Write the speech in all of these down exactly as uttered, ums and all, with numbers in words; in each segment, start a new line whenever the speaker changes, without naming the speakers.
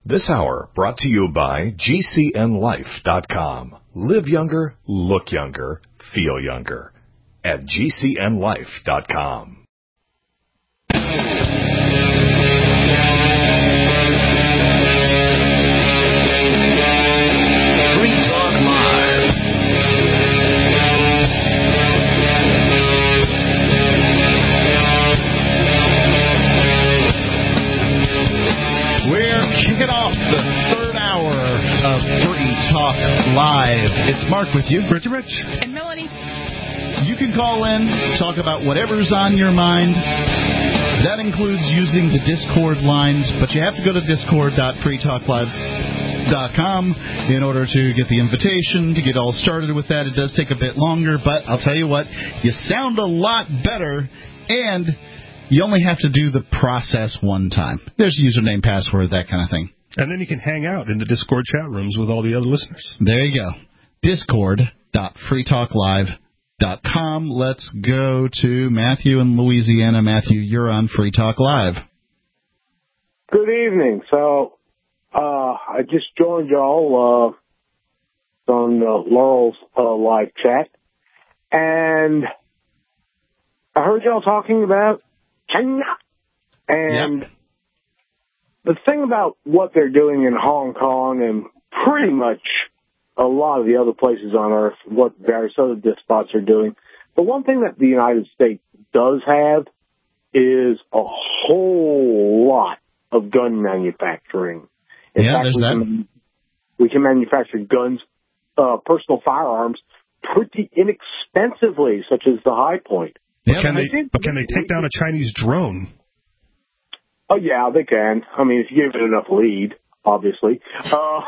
This hour brought to you by G C N life dot com. Live younger, look younger, feel younger. At G C N life dot com.
Kicking off the third hour of Free Talk Live. It's Mark with you.
Richard Rich.
And Melanie.
You can call in, talk about whatever's on your mind. That includes using the Discord lines, but you have to go to discord dot free talk live dot com in order to get the invitation, to get all started with that. It does take a bit longer, but I'll tell you what, you sound a lot better, and you only have to do the process one time. There's username, password, that kind of thing.
And then you can hang out in the Discord chat rooms with all the other listeners.
There you go. discord dot free talk live dot com. Let's go to Matthew in Louisiana. Matthew, you're on Free Talk Live.
Good evening. So uh, I just joined y'all uh, on uh, Laurel's uh, live chat, and I heard y'all talking about China. And yep. The thing about what they're doing in Hong Kong and pretty much a lot of the other places on Earth, what various other despots are doing, the one thing that the United States does have is a whole lot of gun manufacturing. In
yeah,
fact,
there's
we
that.
Can, we can manufacture guns, uh, personal firearms, pretty inexpensively, such as the High Point.
But can, they, but can they take down a Chinese drone?
Oh, yeah, they can. I mean, if you give it enough lead, obviously. Uh,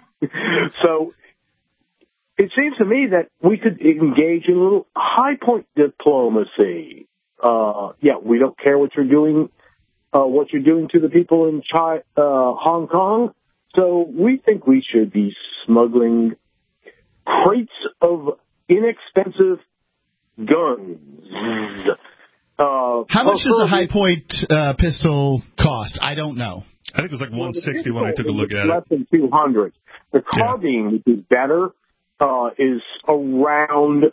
so it seems to me that we could engage in a little high-point diplomacy. Uh, yeah, we don't care what you're doing, uh, what you're doing to the people in China, uh, Hong Kong. So we think we should be smuggling crates of inexpensive guns. Uh,
How much does a high point uh, pistol cost? I don't know.
I think it was like one sixty well, when I took a look at
less
it.
Less than two hundred. The carbine, yeah. which is better, uh, is around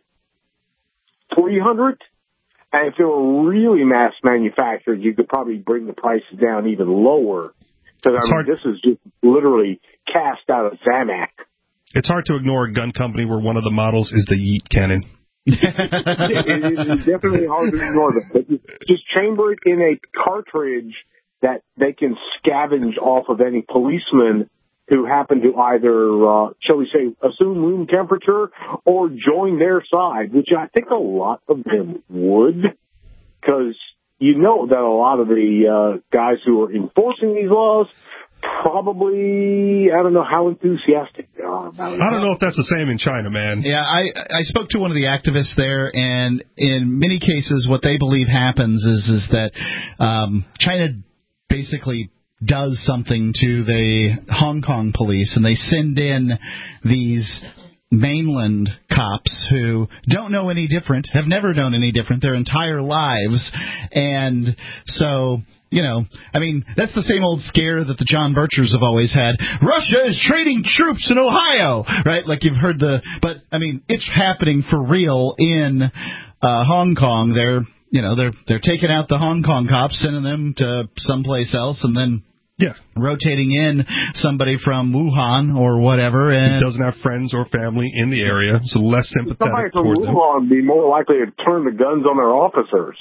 three hundred. And if it were really mass manufactured, you could probably bring the prices down even lower. Because I mean, hard. this is just literally cast out of Zamac.
It's hard to ignore a gun company where one of the models is the Yeet cannon.
it, it is definitely hard to ignore them. But just chamber it in a cartridge that they can scavenge off of any policeman who happen to either, uh, shall we say, assume room temperature or join their side, which I think a lot of them would, because you know that a lot of the uh, guys who are enforcing these laws probably, I don't know how enthusiastic they are about it.
I don't know if that's the same in China, man.
Yeah, I, I spoke to one of the activists there, and in many cases what they believe happens is, is that um, China basically does something to the Hong Kong police, and they send in these mainland cops who don't know any different, have never known any different their entire lives, and so... You know, I mean, that's the same old scare that the John Birchers have always had. Russia is trading troops in Ohio, right? Like you've heard the, but I mean, it's happening for real in uh, Hong Kong. They're, you know, they're they're taking out the Hong Kong cops, sending them to someplace else, and then yeah, rotating in somebody from Wuhan or whatever, and
he doesn't have friends or family in the area, so less sympathetic
somebody from
towards
Wuhan
them.
Be more likely to turn the guns on their officers.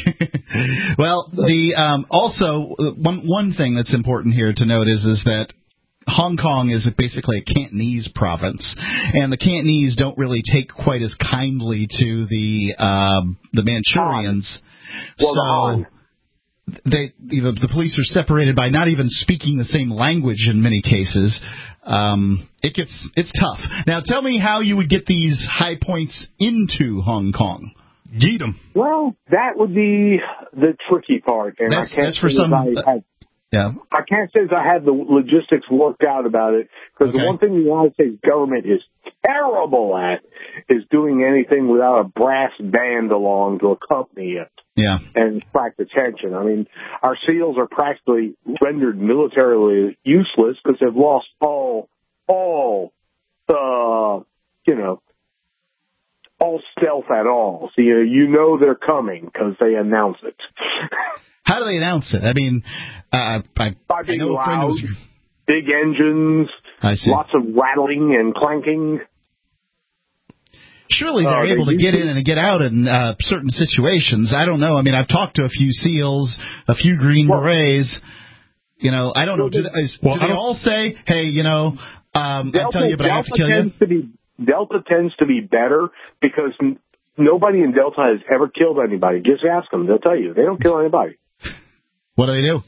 Well, the um, also one one thing that's important here to note is is that Hong Kong is basically a Cantonese province, and the Cantonese don't really take quite as kindly to the um, the Manchurians.
Well,
so. They, the, the police are separated by not even speaking the same language in many cases. Um, it gets it's tough. Now, tell me how you would get these high points into Hong Kong.
Yeet them.
Well, that would be the tricky part. And
that's,
I can't
that's for some.
I have
Yeah.
I can't say that I had the logistics worked out about it, because
Okay.
the one thing the United States government is terrible at is doing anything without a brass band along to accompany it.
Yeah.
And attract attention. I mean, our SEALs are practically rendered militarily useless because they've lost all, all, uh, you know, all stealth at all. So you know, you know they're coming because they announce it.
How do they announce it? I mean, uh, I,
By
I
being
know a friend
loud,
who's...
big engines,
I see.
lots of rattling and clanking.
Surely they're
Uh, they
able to get
usually-
in and get out in uh, certain situations. I don't know. I mean, I've talked to a few SEALs, a few Green
Well-
Berets. You know, I don't know.
Well,
Do, they- is,
well,
do
I
they
don't-
all say, hey, you know, um, I
Delta,
tell you, but I have to
Delta
kill you?
tends to be Delta tends to be better because n- nobody in Delta has ever killed anybody. Just ask them; they'll tell you they don't kill anybody.
What do they do?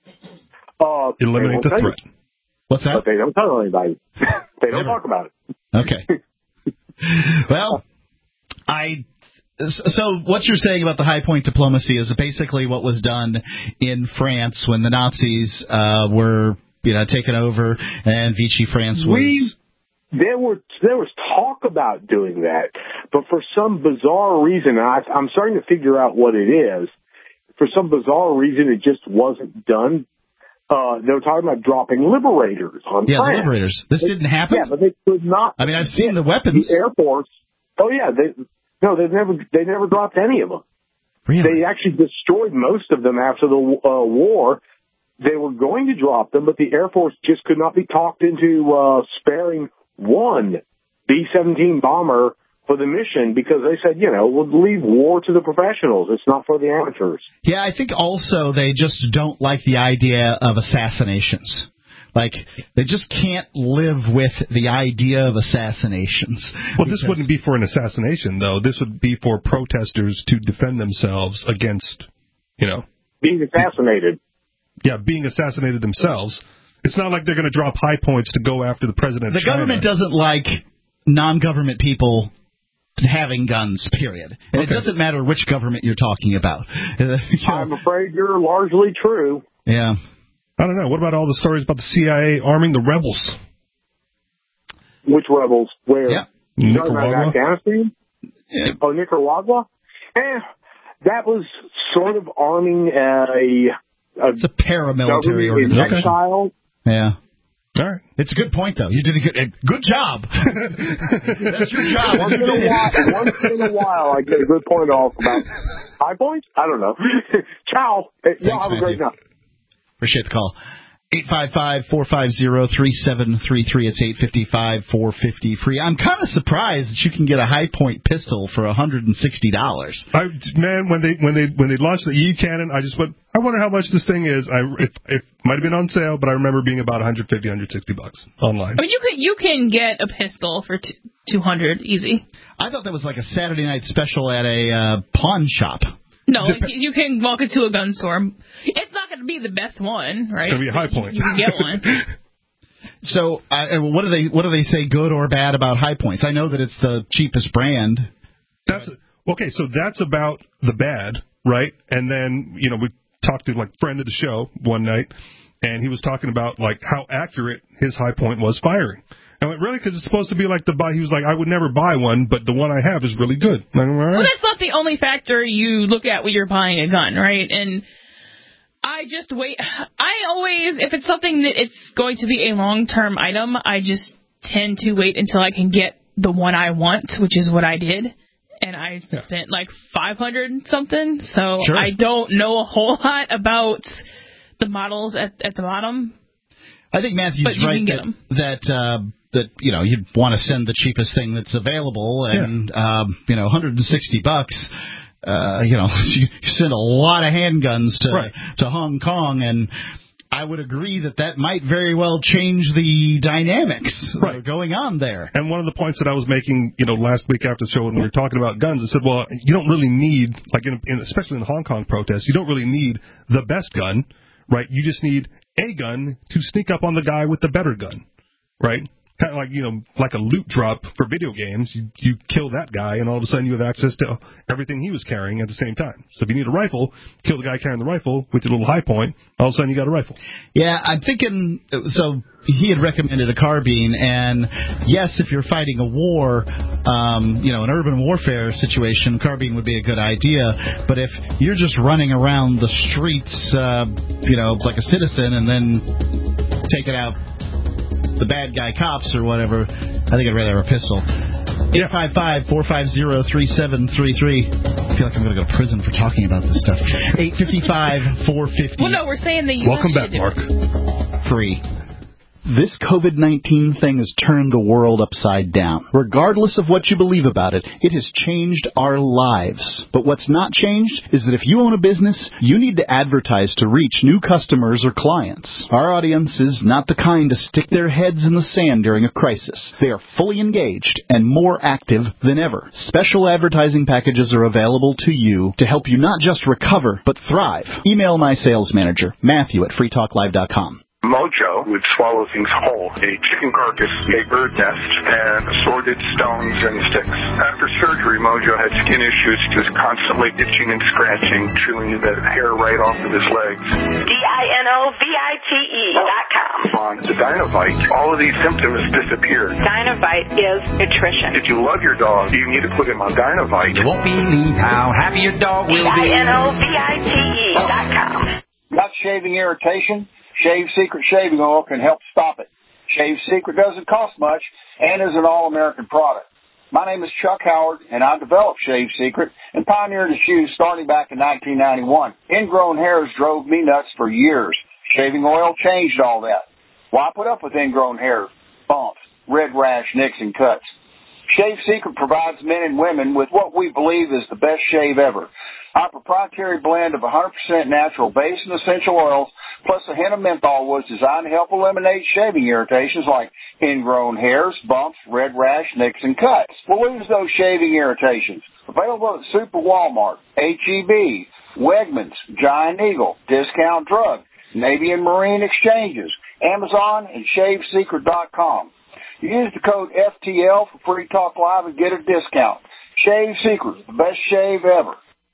Uh, they
Eliminate
won't
the
tell you,
threat.
What's that?
but they don't tell anybody. They don't
Never.
talk about it.
Okay. Well, I... So what you're saying about the high point diplomacy is basically what was done in France when the Nazis uh, were, you know, taken over and Vichy France was...
We there were there was talk about doing that, but for some bizarre reason, and I, I'm starting to figure out what it is. For some bizarre reason, it just wasn't done. Uh, they were talking about dropping liberators on
Yeah, the
France.
liberators. This didn't happen?
Yeah, but they could not.
I mean, I've seen the
get
weapons.
The Air Force. Oh yeah, they no, they never they never dropped any of them.
Really?
They actually destroyed most of them after the uh, war. They were going to drop them, but the Air Force just could not be talked into uh, sparing one B seventeen bomber for the mission because they said, you know, we'll leave war to the professionals. It's not for the amateurs.
Yeah, I think also they just don't like the idea of assassinations. Like, they just can't live with the idea of assassinations.
Well, this wouldn't be for an assassination, though. This would be for protesters to defend themselves against, you know...
Being assassinated.
Yeah, being assassinated themselves. It's not like they're going to drop high points to go after the president
The
of China.
government doesn't like non-government people having guns, period. And
Okay.
it doesn't matter which government you're talking about. You know?
I'm afraid you're largely true.
Yeah.
I don't know. What about all the stories about the C I A arming the rebels?
Which rebels? Where?
Yeah.
You talking about
Nicaragua?
Afghanistan?
Yeah.
Oh, Nicaragua? Eh, that was sort of arming a, a
It's a paramilitary
government in
organization.
exile.
Yeah.
All right.
It's a good point, though. You did a good, good job. That's your job.
Once in a while, once in a while, I get a good point off about high points. I don't know. Ciao. Y'all have a great night.
Appreciate the call. eight five five, four five zero, three seven three three. It's eight five five, four five zero, free. I'm kind of surprised that you can get a high point pistol for one hundred sixty dollars.
I, man, when they when they when they launched the E cannon, I just went, I wonder how much this thing is. I it, it might have been on sale, but I remember being about one fifty, one sixty bucks online.
I mean, you can you can get a pistol for t- two hundred easy.
I thought that was like a Saturday night special at a uh, pawn shop.
No, Dep- you can walk into a gun store. It's not going to be the best one, right?
It's going to be a high point.
You can get one.
So, uh, what do they what do they say, good or bad, about High Points? I know that it's the cheapest brand.
That's okay. So that's about the bad, right? And then you know we talked to like friend of the show one night, and he was talking about like how accurate his High Point was firing. I went, really? Because it's supposed to be like the buy. He was like, I would never buy one, but the one I have is really good. Like, all right.
Well, that's not the only factor you look at when you're buying a gun, right? And I just wait. I always, if it's something that it's going to be a long-term item, I just tend to wait until I can get the one I want, which is what I did. And I
Yeah.
spent like five hundred something, so
Sure.
I don't know a whole lot about the models at, at the bottom.
I think Matthew's
But you
right
can get
that
them.
that, uh, that you know you'd want to send the cheapest thing that's available, and um, you know, one hundred sixty bucks. Uh, you know, you send a lot of handguns to
Right.
to Hong Kong, and I would agree that that might very well change the dynamics that are
Right.
going on there.
And one of the points that I was making, you know, last week after the show when we were talking about guns, I said, well, you don't really need, like, in, in, especially in the Hong Kong protests, you don't really need the best gun, right? You just need a gun to sneak up on the guy with the better gun, right? kind of like, you know, like a loot drop for video games. You, you kill that guy, and all of a sudden you have access to everything he was carrying at the same time. So if you need a rifle, kill the guy carrying the rifle with your little high point. All of a sudden you got a rifle.
Yeah, I'm thinking, so he had recommended a carbine, and yes, if you're fighting a war, um, you know, an urban warfare situation, carbine would be a good idea. But if you're just running around the streets, uh, you know, like a citizen, and then taking out the bad guy cops or whatever, I think I'd rather have a pistol. eight five five, four five zero, three seven three three. I feel like I'm going to go to prison for talking about this stuff. eight five five, four five zero.
Well, no, we're saying the U S
Welcome back, Mark.
Free. This COVID nineteen thing has turned the world upside down. Regardless of what you believe about it, it has changed our lives. But what's not changed is that if you own a business, you need to advertise to reach new customers or clients. Our audience is not the kind to stick their heads in the sand during a crisis. They are fully engaged and more active than ever. Special advertising packages are available to you to help you not just recover, but thrive. Email my sales manager, Matthew at free talk live dot com.
Mojo would swallow things whole. A chicken carcass, a bird nest, and assorted stones and sticks. After surgery, Mojo had skin issues. He was constantly itching and scratching, chewing the hair right off of his legs.
D I N O V I T E dot com.
On the Dynovite, all of these symptoms disappeared.
Dynovite is nutrition.
If you love your dog, you need to put him on Dynovite.
You won't believe how happy your dog will be.
D I N O V I T E dot com.
Got shaving irritation? Shave Secret shaving oil can help stop it. Shave Secret doesn't cost much and is an all-American product. My name is Chuck Howard, and I developed Shave Secret and pioneered its use starting back in nineteen ninety-one. Ingrown hairs drove me nuts for years. Shaving oil changed all that. Why put up with ingrown hairs, bumps, red rash, nicks, and cuts? Shave Secret provides men and women with what we believe is the best shave ever. Our proprietary blend of one hundred percent natural base and essential oils plus a hint of menthol was designed to help eliminate shaving irritations like ingrown hairs, bumps, red rash, nicks, and cuts. We'll lose those shaving irritations. Available at Super Walmart, H E B, Wegmans, Giant Eagle, Discount Drug, Navy and Marine Exchanges, Amazon, and shave secret dot com. Use the code F T L for Free Talk Live and get a discount. Shave Secret, the best shave ever.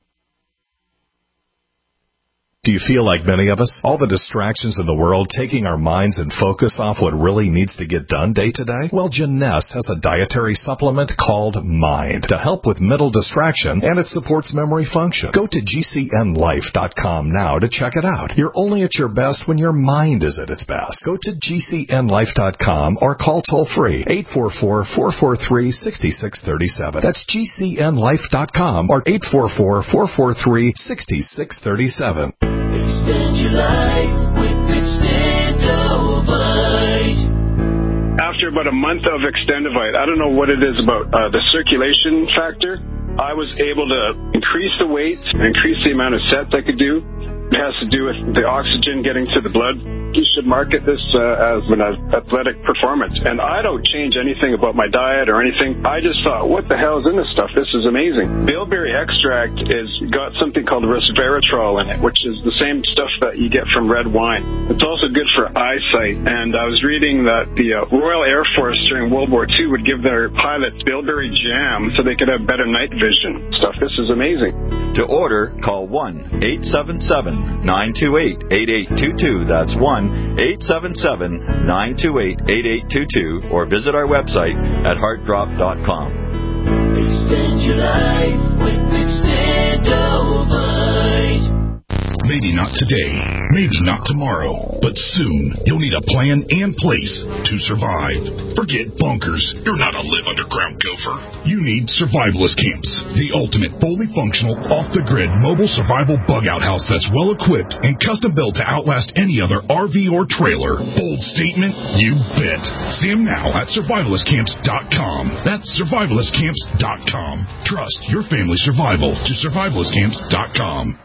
Do you feel like many of us? All the distractions in the world taking our minds and focus off what really needs to get done day to day? Well, Jeunesse has a dietary supplement called Mind to help with mental distraction, and it supports memory function. Go to G C N life dot com now to check it out. You're only at your best when your mind is at its best. Go to G C N life dot com or call toll-free eight four four, four four three, six six three seven. That's G C N life dot com or eight four four, four four three, six six three seven.
Extend your life with Extendovite.
After about a month of Extendovite, I don't know what it is about uh, the circulation factor. I was able to increase the weight, increase the amount of sets I could do. It has to do with the oxygen getting to the blood. You should market this uh, as an athletic performance. And I don't change anything about my diet or anything. I just thought, what the hell is in this stuff? This is amazing. Bilberry extract is got something called resveratrol in it, which is the same stuff that you get from red wine. It's also good for eyesight. And I was reading that the uh, Royal Air Force during World War Two would give their pilots Bilberry jam so they could have better night vision. Stuff. This is amazing.
To order, call one eight seven seven, nine two eight, eight eight two two. That's one eight seven seven, nine two eight, eight eight two two, or visit our website at heart drop dot com.
Extend your life with Extendovite.
Maybe not today, maybe not tomorrow, but soon you'll need a plan and place to survive. Forget bunkers. You're not a live underground gopher. You need Survivalist Camps, the ultimate fully functional, off-the-grid mobile survival bug-out house that's well-equipped and custom-built to outlast any other R V or trailer. Bold statement? You bet. See them now at survivalist camps dot com. That's survivalist camps dot com. Trust your family's survival to survivalist camps dot com.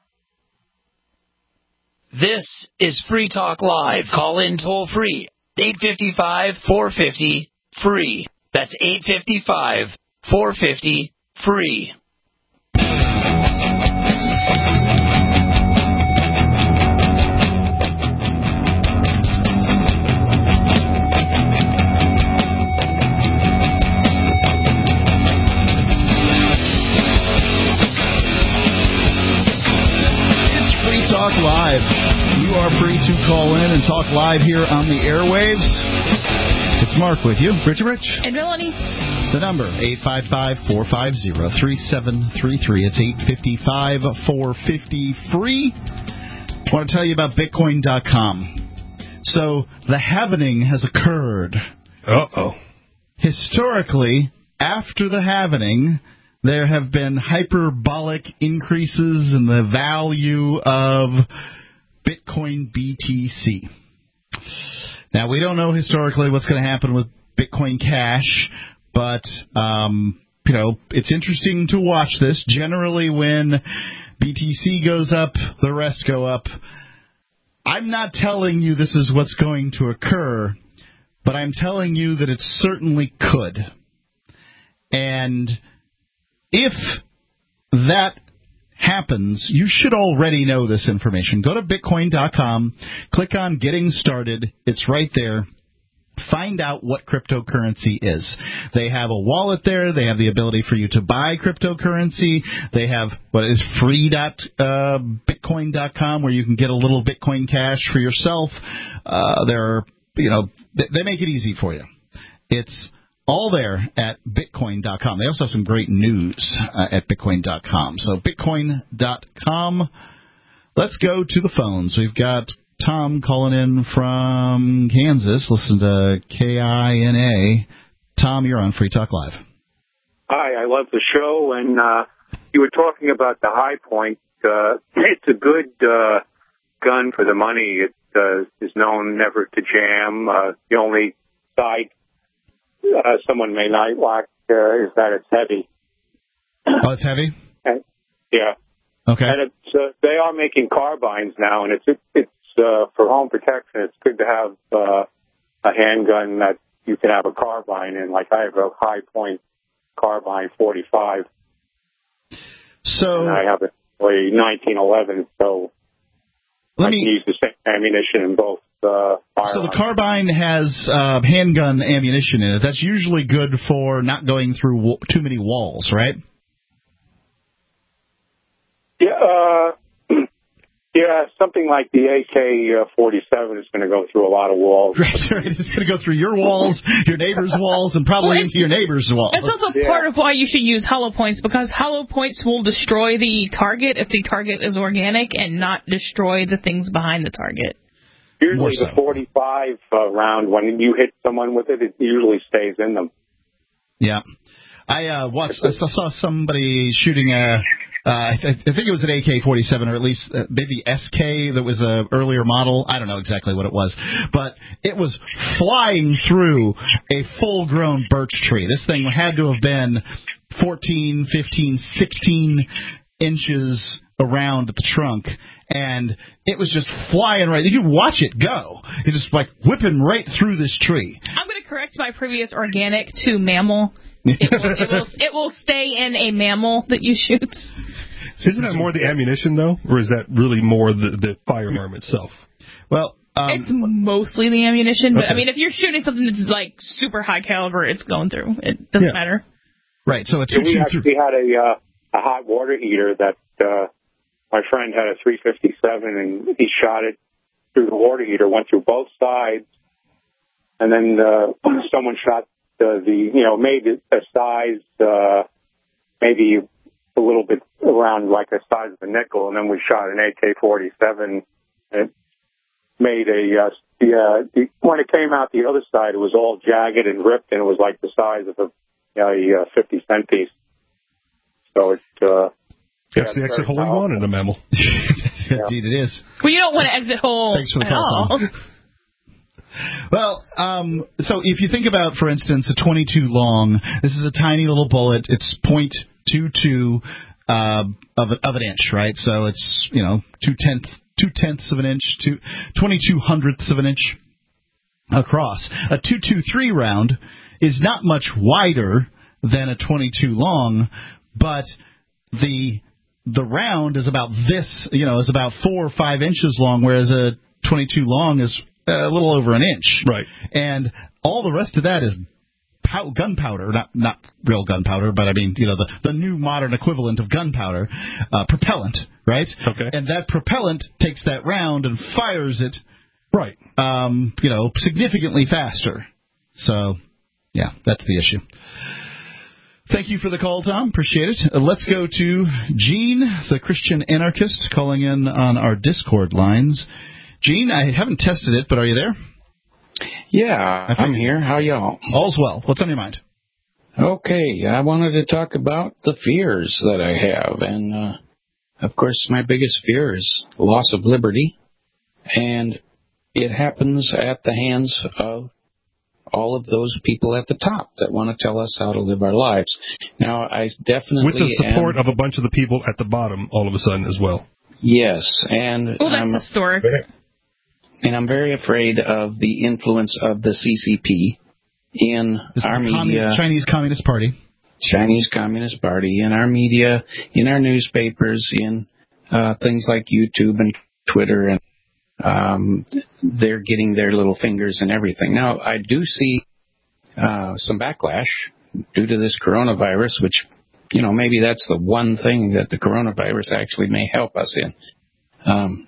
This is Free Talk Live. Call in toll free. eight five five, four five zero, free. That's eight five five, four five zero, free.
to call in and talk live here on the airwaves. It's Mark with you.
Richie Rich.
And Melanie.
The number, eight five five, four five zero, three seven three three. It's eight five five, four five zero, free. I want to tell you about Bitcoin dot com. So, the halvening has occurred.
Uh-oh.
Historically, after the halvening, there have been hyperbolic increases in the value of Bitcoin B T C. Now, we don't know historically what's going to happen with Bitcoin Cash, but, um, you know, it's interesting to watch this. Generally, when B T C goes up, the rest go up. I'm not telling you this is what's going to occur, but I'm telling you that it certainly could. And if that happens, you should already know this information. Go to Bitcoin dot com, click on Getting Started. It's right there. Find out what cryptocurrency is. They have a wallet there. They have the ability for you to buy cryptocurrency. They have what is free dot bitcoin dot com, where you can get a little Bitcoin Cash for yourself. Uh, they're, you know, they make it easy for you. It's all there at Bitcoin dot com. They also have some great news uh, at Bitcoin dot com. So Bitcoin dot com. Let's go to the phones. We've got Tom calling in from Kansas. Listen to K I N A. Tom, you're on Free Talk Live.
Hi, I love the show, and uh, you were talking about the High Point. Uh, it's a good uh, gun for the money. It uh, is known never to jam. Uh, the only side uh, someone may not like uh, is that it's heavy.
Oh, it's heavy?
And, yeah.
Okay.
And it's uh, they are making carbines now, and it's it, it's uh, for home protection. It's good to have uh, a handgun that you can have a carbine in. Like I have a High Point carbine forty-five.
So
and I have a nineteen eleven, so
let
I
me,
can use the same ammunition in both uh, firearms.
So the carbine has uh, handgun ammunition in it. That's usually good for not going through w- too many walls, right?
Yeah, uh, yeah, something like the A K forty-seven is going to go through a lot of walls.
Right, right. It's going to go through your walls, your neighbor's walls, and probably
well,
into your neighbor's walls.
It's also yeah. part of why you should use hollow points, because hollow points will destroy the target if the target is organic and not destroy the things behind the target.
Usually so. The forty-five uh, round, when you hit someone with it, it usually stays in them.
Yeah. I uh, watched, I saw somebody shooting a... Uh, I, th- I think it was an A K forty-seven, or at least uh, maybe S K that was a earlier model. I don't know exactly what it was. But it was flying through a full-grown birch tree. This thing had to have been fourteen, fifteen, sixteen inches around at the trunk. And it was just flying right. You could watch it go. It just like whipping right through this tree.
I'm going to correct my previous organic to mammal. It will, it, will, it will stay in a mammal that you shoot.
So isn't that more the ammunition, though? Or is that really more the, the firearm itself?
Well, um,
it's mostly the ammunition. But,
okay.
I mean, if you're shooting something that's, like, super high caliber, it's going through. It doesn't yeah. matter.
Right, so it's...
Yeah, we actually had a, uh, a hot water heater that uh, my friend had a three fifty-seven, and he shot it through the water heater, went through both sides, and then uh, someone shot Uh, the, you know, made it a size, uh, maybe a little bit around like the size of a nickel, and then we shot an A K forty-seven, and it made a, uh, the, uh, the, when it came out the other side, it was all jagged and ripped, and it was like the size of a, you know, a fifty cent piece. So it, uh,
That's yeah, the exit hole you want in a mammal.
Indeed it is.
Well, you don't want to exit hole
Thanks for the
at
call,
all.
Tom. Well, um, so if you think about, for instance, a twenty-two long, this is a tiny little bullet. It's point two two uh, of, of an inch, right? So it's, you know, two tenths, two tenths of an inch, two, twenty-two hundredths of an inch across. A two twenty-three round is not much wider than a twenty-two long, but the the round is about this, you know, is about four or five inches long, whereas a twenty-two long is a little over an inch.
Right.
And all the rest of that is pow- gunpowder, not not real gunpowder, but I mean, you know, the, the new modern equivalent of gunpowder, uh, propellant, right?
Okay.
And that propellant takes that round and fires it
Right.
Um, you know, significantly faster. So, yeah, that's the issue. Thank you for the call, Tom. Appreciate it. Uh, let's go to Gene, the Christian anarchist, calling in on our Discord lines. Gene, I haven't tested it, but are you there?
Yeah, I'm here. How y'all?
All's well. What's on your mind?
Okay, I wanted to talk about the fears that I have. And, uh, of course, my biggest fear is loss of liberty. And it happens at the hands of all of those people at the top that want to tell us how to live our lives. Now, I definitely
with the support
am,
of a bunch of the people at the bottom all of a sudden as well.
Yes, and
well, that's
I'm,
historic.
And I'm very afraid of the influence of the C C P in
this
our
is
media.
Commun- Chinese Communist Party.
Chinese Communist Party, in our media, in our newspapers, in uh, things like YouTube and Twitter, and Um, they're getting their little fingers in everything. Now, I do see uh, some backlash due to this coronavirus, which, you know, maybe that's the one thing that the coronavirus actually may help us in. Um,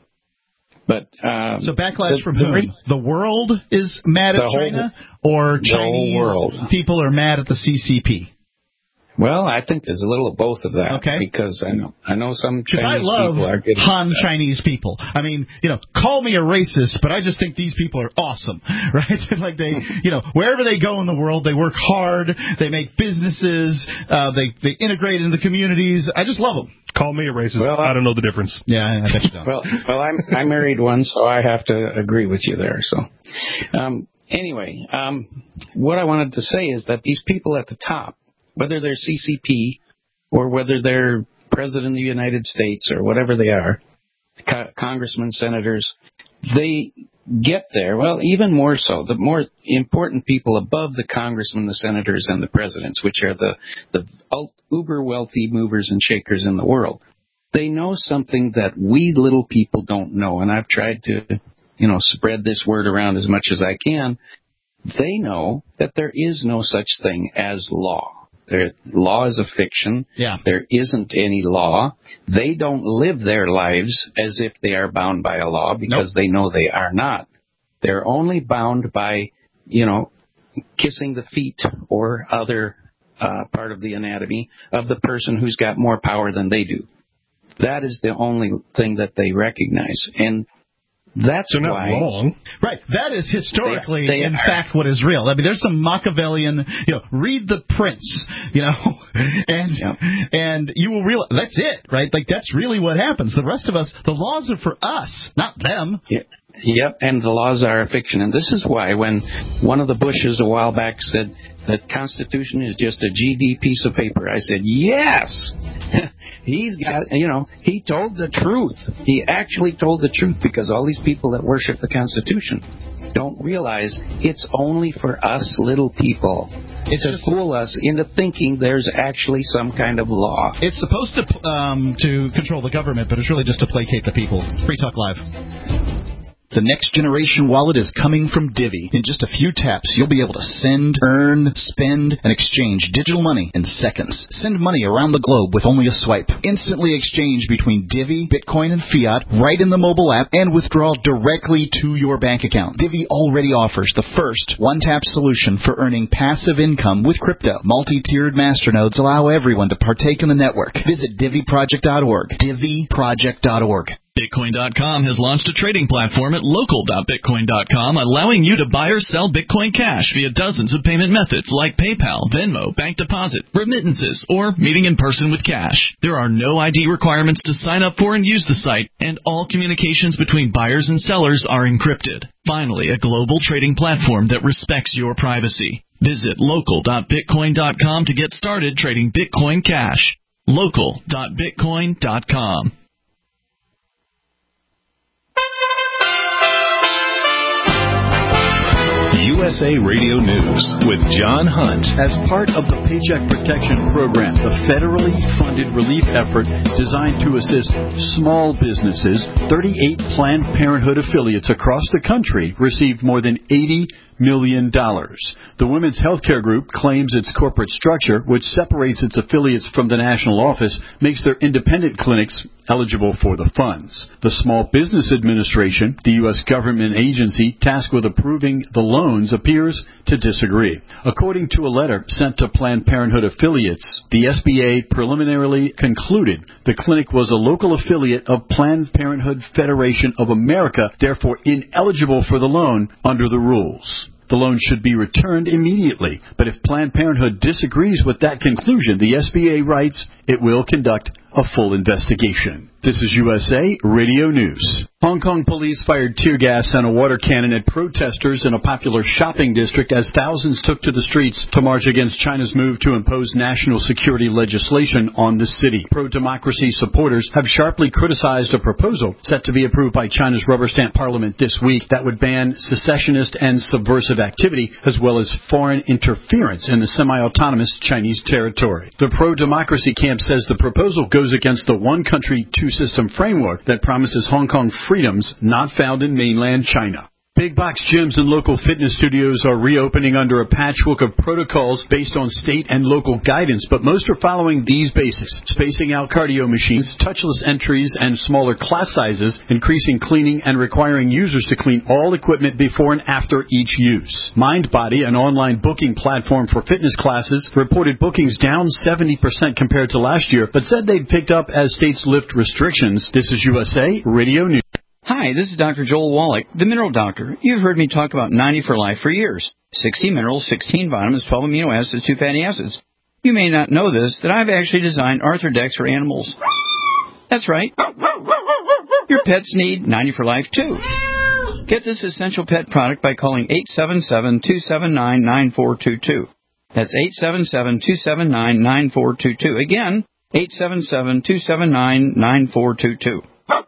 but um,
So backlash
the,
from
the,
whom? The world is mad at
whole,
China, or Chinese
world.
people are mad at the C C P?
Well, I think there's a little of both of that.
Okay.
Because I know I know some
Because I
Chinese
love
people are getting
Han
that.
Chinese people. I mean, you know, call me a racist, but I just think these people are awesome, right? Like they, you know, wherever they go in the world, they work hard, they make businesses, uh, they they integrate into the communities. I just love them.
Call me a racist.
Well,
I don't know the difference.
Yeah, I bet you don't.
well, well, I'm I married one, so I have to agree with you there. So, um, anyway, um, what I wanted to say is that these people at the top, whether they're C C P or whether they're President of the United States or whatever they are, co- congressmen, senators, they get there. Well, even more so, the more important people above the congressmen, the senators, and the presidents, which are the, the uber wealthy movers and shakers in the world, they know something that we little people don't know. And I've tried to, you know, spread this word around as much as I can. They know that there is no such thing as law. Their law is a fiction.
Yeah.
There isn't any law. They don't live their lives as if they are bound by a law because nope. they know they are not. They're only bound by, you know, kissing the feet or other uh, part of the anatomy of the person who's got more power than they do. That is the only thing that they recognize. And that's
They're not
why,
wrong.
Right. That is historically,
they, they
in
are.
fact, what is real. I mean, there's some Machiavellian, you know, read The Prince, you know, and yep. and you will realize that's it, right? Like, that's really what happens. The rest of us, the laws are for us, not them.
Yeah. Yep, and the laws are a fiction. And this is why when one of the Bushes a while back said the Constitution is just a G D piece of paper, I said, yes! He's got, you know, he told the truth. He actually told the truth because all these people that worship the Constitution don't realize it's only for us little people. It's to fool us into thinking there's actually some kind of law.
It's supposed to um, to control the government, but it's really just to placate the people. Free Talk Live. The next generation wallet is coming from Divvy. In just a few taps, you'll be able to send, earn, spend, and exchange digital money in seconds. Send money around the globe with only a swipe. Instantly exchange between Divvy, Bitcoin, and fiat right in the mobile app and withdraw directly to your bank account. Divvy already offers the first one-tap solution for earning passive income with crypto. Multi-tiered masternodes allow everyone to partake in the network. Visit Divvy Project dot org. Divvy Project dot org.
Bitcoin dot com has launched a trading platform at local dot bitcoin dot com, allowing you to buy or sell Bitcoin Cash via dozens of payment methods like PayPal, Venmo, bank deposit, remittances, or meeting in person with cash. There are no I D requirements to sign up for and use the site, and all communications between buyers and sellers are encrypted. Finally, a global trading platform that respects your privacy. Visit local dot bitcoin dot com to get started trading Bitcoin Cash. local dot bitcoin dot com.
U S A Radio News with John Hunt.
As part of the Paycheck Protection Program, the federally funded relief effort designed to assist small businesses, thirty-eight Planned Parenthood affiliates across the country received more than eighty million dollars. The Women's Healthcare Group claims its corporate structure, which separates its affiliates from the national office, makes their independent clinics eligible for the funds. The Small Business Administration, the U S government agency tasked with approving the loans, appears to disagree. According to a letter sent to Planned Parenthood affiliates, the S B A preliminarily concluded the clinic was a local affiliate of Planned Parenthood Federation of America, therefore ineligible for the loan under the rules. The loan should be returned immediately, but if Planned Parenthood disagrees with that conclusion, the S B A writes it will conduct a full investigation. This is U S A Radio News. Hong Kong police fired tear gas and a water cannon at protesters in a popular shopping district as thousands took to the streets to march against China's move to impose national security legislation on the city. Pro-democracy supporters have sharply criticized a proposal set to be approved by China's rubber stamp parliament this week that would ban secessionist and subversive activity as well as foreign interference in the semi-autonomous Chinese territory. The pro-democracy camp says the proposal goes against the one-country, two-system framework that promises Hong Kong freedoms not found in mainland China. Big box gyms and local fitness studios are reopening under a patchwork of protocols based on state and local guidance, but most are following these basics: spacing out cardio machines, touchless entries, and smaller class sizes, increasing cleaning and requiring users to clean all equipment before and after each use. MindBody, an online booking platform for fitness classes, reported bookings down seventy percent compared to last year, but said they'd picked up as states lift restrictions. This is U S A Radio News.
Hi, this is Doctor Joel Wallach, the Mineral Doctor. You've heard me talk about ninety for Life for years. sixty minerals, sixteen vitamins, twelve amino acids, two fatty acids. You may not know this, that I've actually designed Arthrodex for animals. That's right. Your pets need ninety for Life, too. Get this essential pet product by calling eight seven seven, two seven nine, nine four two two. That's eight seven seven, two seven nine, nine four two two. Again, eight seven seven, two seven nine, nine four two two.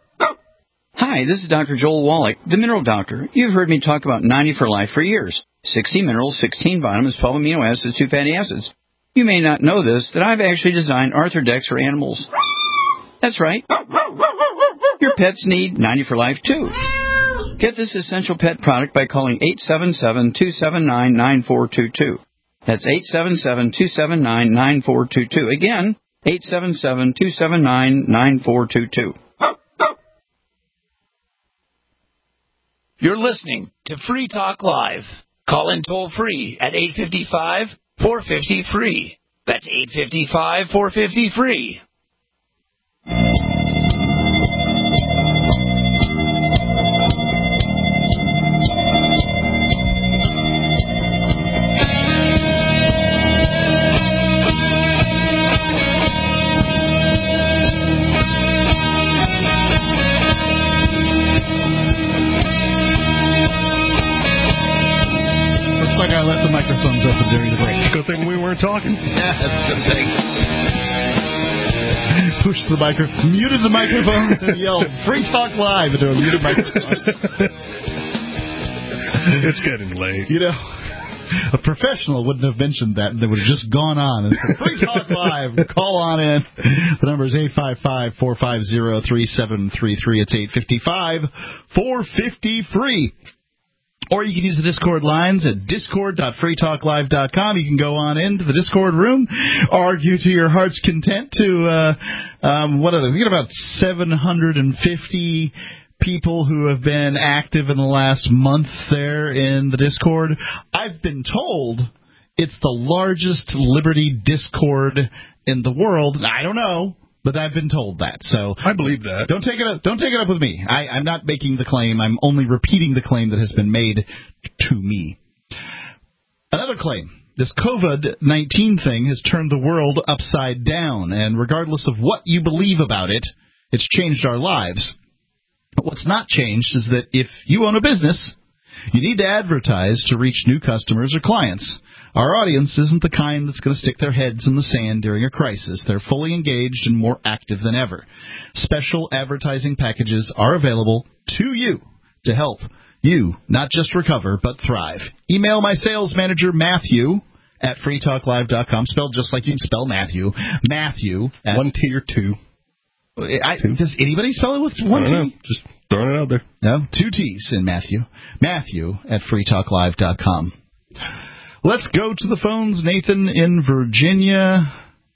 Hi, this is Doctor Joel Wallach, the Mineral Doctor. You've heard me talk about ninety for Life for years. sixty minerals, sixteen vitamins, twelve amino acids, two fatty acids. You may not know this, that I've actually designed Arthrodex for animals. That's right. Your pets need ninety for Life, too. Get this essential pet product by calling eight seven seven, two seven nine, nine four two two. That's eight seven seven, two seven nine, nine four two two. Again, eight seven seven, two seven nine, nine four two two.
You're listening to Free Talk Live. Call in toll free at eight five five, four five zero, free. That's eight five five, four five zero, free.
Microphones open during the break.
Good thing we weren't talking.
Yeah, that's a good thing. Pushed the microphone, muted the microphones, and yelled "Free Talk Live" into a muted microphone.
It's getting late.
You know, a professional wouldn't have mentioned that, and they would have just gone on and said, "Free Talk Live." Call on in. The number is eight five five, four five zero, three seven three three. It's eight five five, four five zero, free. Or you can use the Discord lines at discord dot free talk live dot com. You can go on into the Discord room, argue to your heart's content to, uh, um, what are they? We got about seven hundred fifty people who have been active in the last month there in the Discord. I've been told it's the largest Liberty Discord in the world. I don't know. But I've been told that, so
I believe that.
Don't take it up. Don't take it up with me. I, I'm not making the claim. I'm only repeating the claim that has been made to me. Another claim: this COVID nineteen thing has turned the world upside down, and regardless of what you believe about it, it's changed our lives. But what's not changed is that if you own a business, you need to advertise to reach new customers or clients. Our audience isn't the kind that's going to stick their heads in the sand during a crisis. They're fully engaged and more active than ever. Special advertising packages are available to you to help you not just recover, but thrive. Email my sales manager, Matthew, at free talk live dot com, spelled just like you spell Matthew. Matthew. At
one T or two.
I, does anybody spell it with one T?
Know. Just Throwing it out there.
No, two T's in Matthew. Matthew at free talk live dot com. Let's go to the phones. Nathan in Virginia.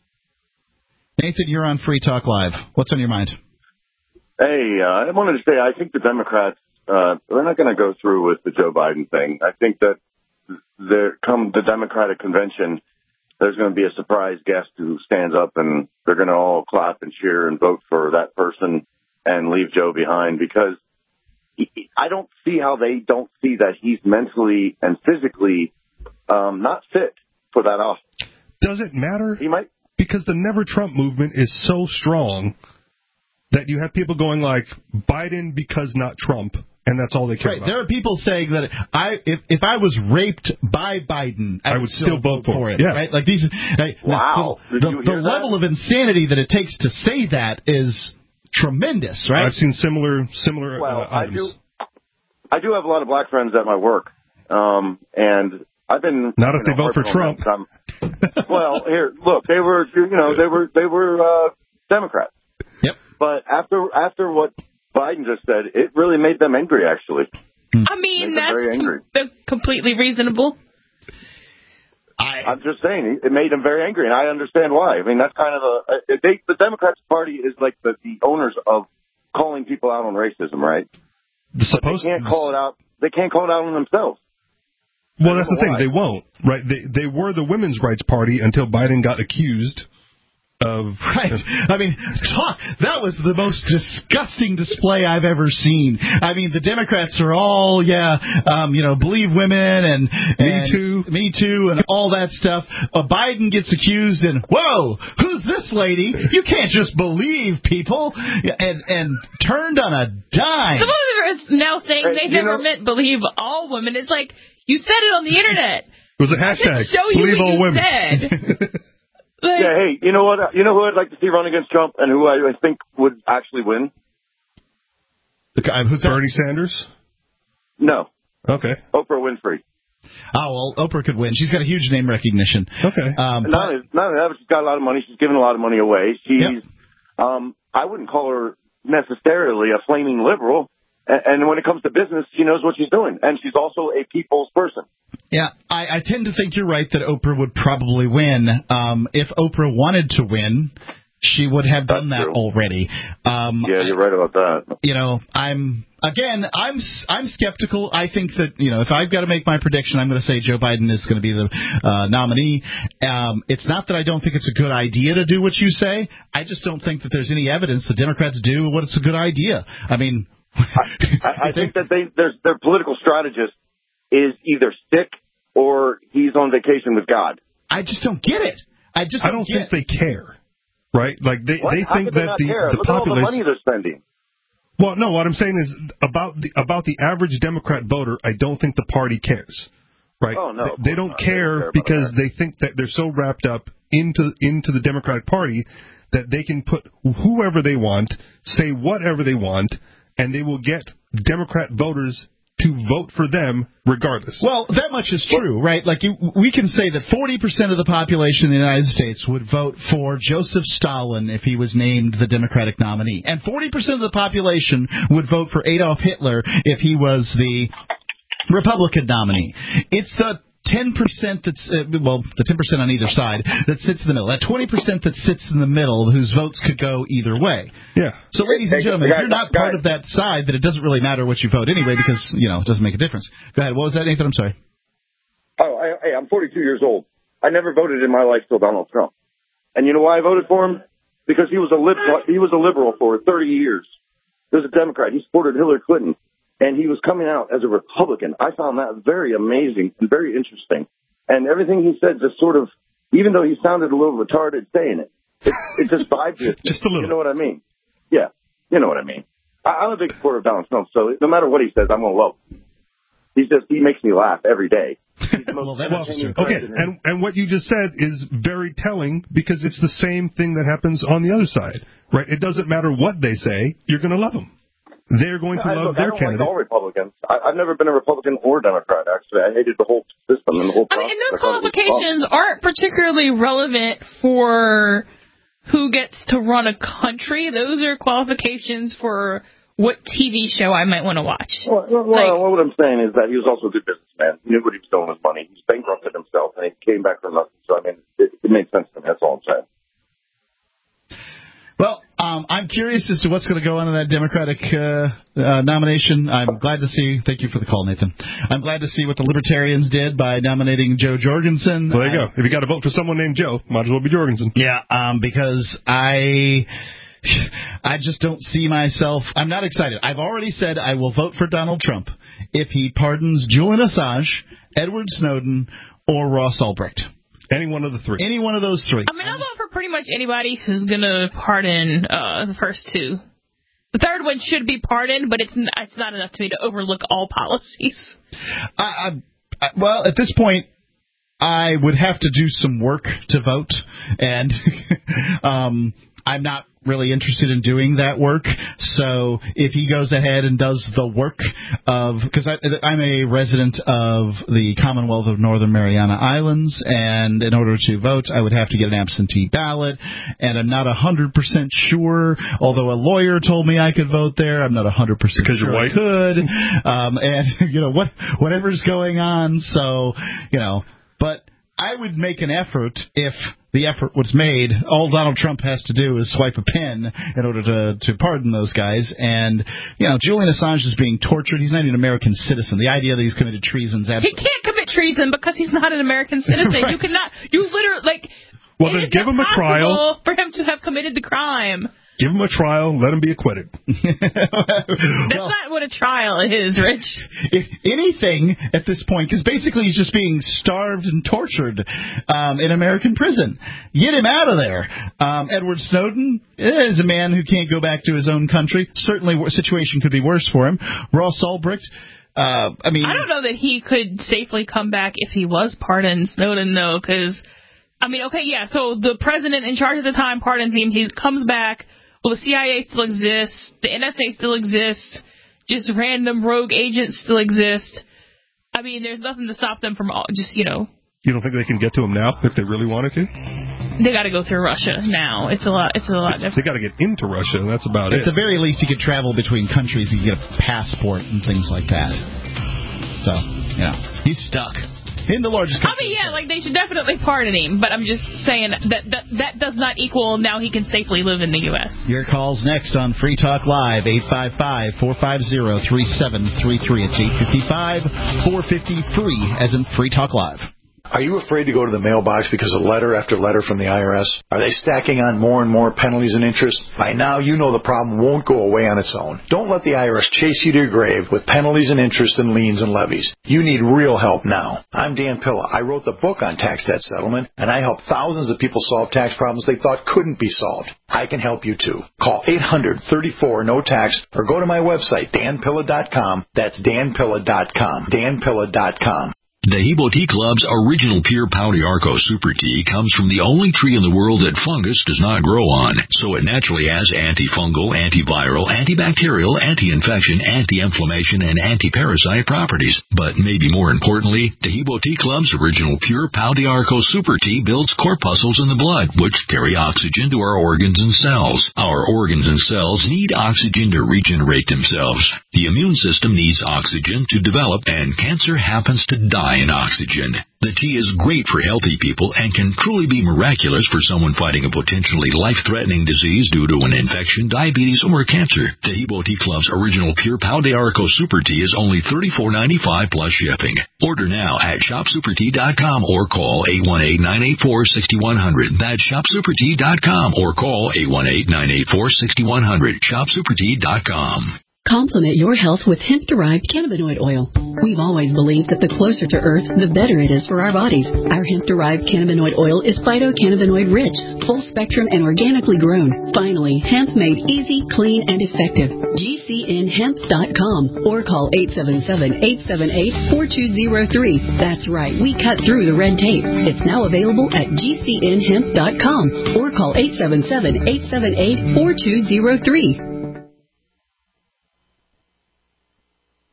Nathan, you're on Free Talk Live. What's on your mind?
Hey, uh, I wanted to say I think the Democrats, uh, they're not going to go through with the Joe Biden thing. I think that there come the Democratic convention, there's going to be a surprise guest who stands up and they're going to all clap and cheer and vote for that person and leave Joe behind, because he, I don't see how they don't see that he's mentally and physically um, not fit for that office.
Does it matter?
He might.
Because the Never Trump movement is so strong that you have people going like, Biden because not Trump, and that's all they care
right.
about.
There are people saying that I, if if I was raped by Biden, I,
I
would,
would
still,
still vote for,
for
it.
it.
Yeah.
Right? Like these. Right?
Wow.
The, the, the level of insanity that it takes to say that is tremendous, right?
I've seen similar similar.
Well,
uh,
I do. I do have a lot of black friends at my work, um, and I've been
not if
you know,
they vote for Trump.
Well, here, look, they were, you know, they were they were uh, Democrats.
Yep.
But after after what Biden just said, it really made them angry. Actually,
I mean,
Made them very
that's
angry.
com- completely reasonable.
I, I'm just saying, it made them very angry, and I understand why. I mean, that's kind of a they, the Democrats Party is like the, the owners of calling people out on racism, right? But they can't call it out. They can't call it out on themselves.
Well, that's the thing.
Why.
They won't, right? They they were the women's rights party until Biden got accused of.
Right. I mean, talk. That was the most disgusting display I've ever seen. I mean, the Democrats are all, yeah, um, you know, believe women and, and
Me Too,
Me Too, and all that stuff. Uh, Biden gets accused, and whoa, who's this lady? You can't just believe people, and and turned on a dime.
Some of them are now saying
Hey,
they
you
never
know-
meant believe all women. It's like, you said it on the internet.
It was a
I can
hashtag.
show you
Believe
what
all
you
women.
said. Like,
Yeah, hey, you know what? You know who I'd like to see run against Trump, and who I, I think would actually win?
The guy who's that?
Bernie Sanders.
No,
Okay.
Oprah Winfrey.
Oh, well, Oprah could win. She's got a huge name recognition.
Okay.
Um,
Not only, not only that, but she's got a lot of money. She's giving a lot of money away. She's,
Yep.
um, I wouldn't call her necessarily a flaming liberal. And, and when it comes to business, she knows what she's doing, and she's also a people's person.
Yeah, I, I tend to think you're right that Oprah would probably win. Um, if Oprah wanted to win, she would have done
That's
that
true.
already. Um,
Yeah, you're right about that.
you know, I'm again, I'm I'm skeptical. I think that, you know, if I've got to make my prediction, I'm going to say Joe Biden is going to be the uh, nominee. Um, it's not that I don't think it's a good idea to do what you say. I just don't think that there's any evidence the Democrats do what it's a good idea. I mean,
I, I think that they their their political strategist is either sick or he's on vacation with God.
I just don't get it. I just
I don't
get
think they care, right? Like they
What?
they
How
think
could they
that
not
the
care?
the
Look at all the
populace.
money they're spending.
Well, no, what I'm saying is about the about the average Democrat voter, I don't think the party cares, right?
Oh, no, of
they, they
course
don't
not. They
care
don't care about
because
that.
they think that they're so wrapped up into into the Democratic Party that they can put whoever they want, say whatever they want, and they will get Democrat voters to vote for them regardless.
Well, that much is true, right? Like, you, we can say that forty percent of the population in the United States would vote for Joseph Stalin if he was named the Democratic nominee. And forty percent of the population would vote for Adolf Hitler if he was the Republican nominee. It's the ten percent that's, uh, well, the ten percent on either side that sits in the middle. That twenty percent that sits in the middle whose votes could go either way.
Yeah.
So, ladies and gentlemen, if you're not part of that side, then it doesn't really matter what you vote anyway because, you know, it doesn't make a difference. Go ahead. What was that, Nathan? I'm sorry.
Oh, I, hey, I'm forty-two years old. I never voted in my life till Donald Trump. And you know why I voted for him? Because he was a liberal, he was a liberal for thirty years. He was a Democrat. He supported Hillary Clinton. And he was coming out as a Republican. I found that very amazing and very interesting. And everything he said just sort of, even though he sounded a little retarded saying it, it, it just vibed with me.
Just a little.
You know what I mean? Yeah, you know what I mean. I, I'm a big supporter of Donald Trump, so no matter what he says, I'm going to love him. He's just, he makes me laugh every day.
Well, that
Well,
is true.
okay, and and what you just said is very telling because it's the same thing that happens on the other side, right? It doesn't matter what they say, you're going to love them. They're going to
I,
love
look,
their
I don't
candidate.
like all Republicans. I, I've never been a Republican or Democrat, actually. I hated the whole system and the whole
I
process.
mean, and those
I thought it was
qualifications aren't particularly relevant for who gets to run a country. Those are qualifications for what T V show I might want to watch.
Well, well
like,
what I'm saying is that he was also a good businessman. He knew what he was doing with money. He's bankrupted himself, and he came back from nothing. So, I mean, it, it made sense to me. That's all I'm saying.
Well, um, I'm curious as to what's going to go on in that Democratic uh, uh, nomination. I'm glad to see. Thank you for the call, Nathan. I'm glad to see what the Libertarians did by nominating Joe Jorgensen.
Well, there you
I,
go. If you got to vote for someone named Joe, might as well be Jorgensen.
Yeah, um, because I. I just don't see myself. I'm not excited. I've already said I will vote for Donald Trump if he pardons Julian Assange, Edward Snowden, or Ross Ulbricht.
Any one of the three.
Any one of those three.
I mean, I'll vote for pretty much anybody who's going to pardon uh, the first two. The third one should be pardoned, but it's n- it's not enough to me to overlook all policies.
I, I, I, well, at this point, I would have to do some work to vote, and um, I'm not really interested in doing that work. So if he goes ahead and does the work of, because I'm a resident of the Commonwealth of Northern Mariana Islands, and in order to vote, I would have to get an absentee ballot, and I'm not one hundred percent sure, although a lawyer told me I could vote there, I'm not one hundred percent
because
sure
you're white.
I could. Um, and, you know, what whatever's going on, so, you know, but I would make an effort if the effort was made. All Donald Trump has to do is swipe a pen in order to, to pardon those guys. And, you know, Julian Assange is being tortured. He's not even an American citizen. The idea that he's committed treason is absolutely...
He can't commit treason because he's not an American citizen.
Right.
You cannot... You literally, like...
Well, then give him a trial.
For him to have committed the crime.
Give him a trial. Let him be acquitted.
That's
well,
not what a trial is, Rich.
If anything at this point, because basically he's just being starved and tortured um, in American prison. Get him out of there. Um, Edward Snowden is a man who can't go back to his own country. Certainly, the situation could be worse for him. Ross Ulbricht. Uh, I mean,
I don't know that he could safely come back if he was pardoned, Snowden, though, because, I mean, okay, yeah, so the president in charge at the time pardons him. He comes back. Well, the C I A still exists. The N S A still exists. Just random rogue agents still exist. I mean, there's nothing to stop them from all, just, you know.
You don't think they can get to him now if they really wanted to?
They got to go through Russia now. It's a lot. It's a lot different.
They got to get into Russia, and that's about
At
it.
the very least, he could travel between countries and get a passport and things like that. So, yeah, he's stuck in the largest country.
I mean, yeah, like they should definitely pardon him, but I'm just saying that that, that does not equal now he can safely live in the U S.
Your call's next on Free Talk Live, eight five five, four five zero, three seven three three. It's eight five five, four five zero, free, as in Free Talk Live.
Are you afraid to go to the mailbox because of letter after letter from the I R S? Are they stacking on more and more penalties and interest? By now, you know the problem won't go away on its own. Don't let the I R S chase you to your grave with penalties and interest and liens and levies. You need real help now. I'm Dan Pilla. I wrote the book on tax debt settlement, and I help thousands of people solve tax problems they thought couldn't be solved. I can help you too. Call eight hundred, thirty-four, no tax or go to my website, dan pilla dot com. That's dan pilla dot com. dan pilla dot com.
The Hebo Tea Club's original pure Pau d'Arco Super Tea comes from the only tree in the world that fungus does not grow on, so it naturally has antifungal, antiviral, antibacterial, anti-infection, anti-inflammation, and anti-parasite properties. But maybe more importantly, the Hebo Tea Club's original pure Pau d'Arco Super Tea builds corpuscles in the blood, which carry oxygen to our organs and cells. Our organs and cells need oxygen to regenerate themselves. The immune system needs oxygen to develop, and cancer happens to die in oxygen. The tea is great for healthy people and can truly be miraculous for someone fighting a potentially life-threatening disease due to an infection, diabetes, or cancer. The Hebo Tea Club's original pure Pau d'Arco Super Tea is only thirty-four ninety-five plus shipping. Order now at shop super tea dot com or call eight one eight, nine eight four, six one zero zero. That's shop super tea dot com or call eight one eight, nine eight four, six one zero zero. shop super tea dot com.
Complement your health with hemp-derived cannabinoid oil. We've always believed that the closer to Earth, the better it is for our bodies. Our hemp-derived cannabinoid oil is phytocannabinoid rich, full spectrum, and organically grown. Finally, hemp made easy, clean, and effective. G C N hemp dot com or call eight seven seven, eight seven eight, four two zero three. That's right, we cut through the red tape. It's now available at G C N hemp dot com or call eight seven seven, eight seven eight, four two zero three.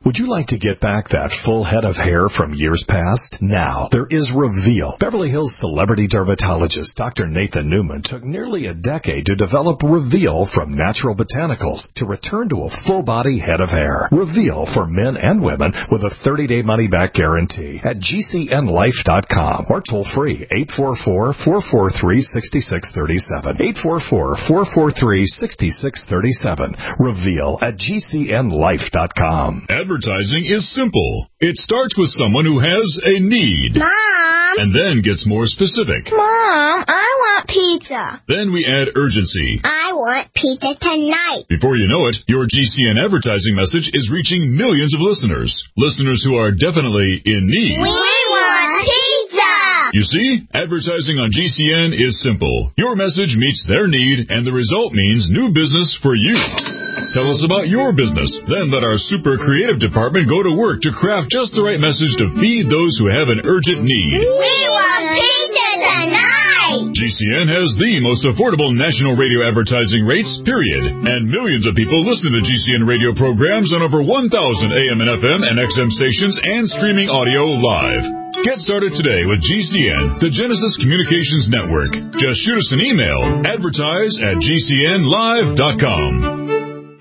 Would you like to get back that full head of hair from years past? Now, there is Reveal. Beverly Hills celebrity dermatologist Doctor Nathan Newman took nearly a decade to develop Reveal from natural botanicals to return to a full-body head of hair. Reveal for men and women with a thirty-day money-back guarantee at G C N life dot com or toll-free eight four four, four four three, six six three seven. eight four four, four four three, six six three seven. Reveal at G C N life dot com.
Advertising is simple. It starts with someone who has a need.
Mom!
And then gets more specific.
Mom, I want pizza.
Then we add urgency.
I want pizza tonight.
Before you know it, your G C N advertising message is reaching millions of listeners. Listeners who are definitely in need.
We want pizza!
You see, advertising on G C N is simple. Your message meets their need, and the result means new business for you. Tell us about your business. Then let our super creative department go to work to craft just the right message to feed those who have an urgent need.
We want pizza tonight!
G C N has the most affordable national radio advertising rates, period. And millions of people listen to G C N radio programs on over one thousand A M and F M and X M stations and streaming audio live. Get started today with G C N, the Genesis Communications Network. Just shoot us an email, advertise at G C N live dot com.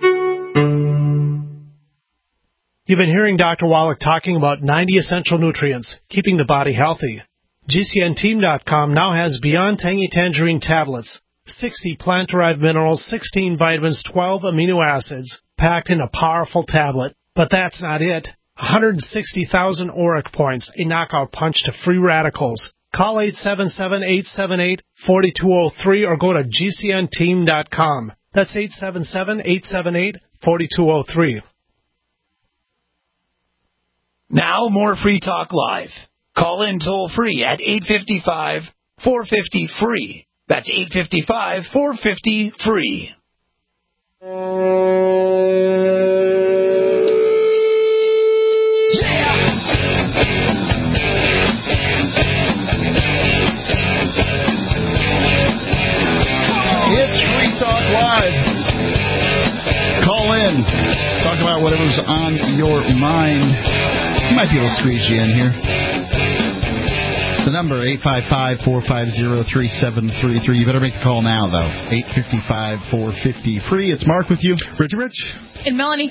You've been hearing Doctor Wallach talking about ninety essential nutrients, keeping the body healthy. G C N team dot com now has Beyond Tangy Tangerine tablets, sixty plant-derived minerals, sixteen vitamins, twelve amino acids, packed in a powerful tablet. But that's not it. one hundred sixty thousand auric points, a knockout punch to free radicals. Call eight seven seven, eight seven eight, four two zero three or go to G C N team dot com. That's eight seven seven, eight seven eight, four two zero three.
Now more Free Talk Live. Call in toll free at eight five five, four five zero, free. That's eight five five, four five zero, free.
It's Free Talk Live. Call in. Talk about whatever's on your mind. You might be able to squeeze you in here. The number, eight five five, four five zero, three seven three three. You better make the call now, though. eight five five, four five zero, free. It's Mark with you.
Richie Rich.
And Melanie.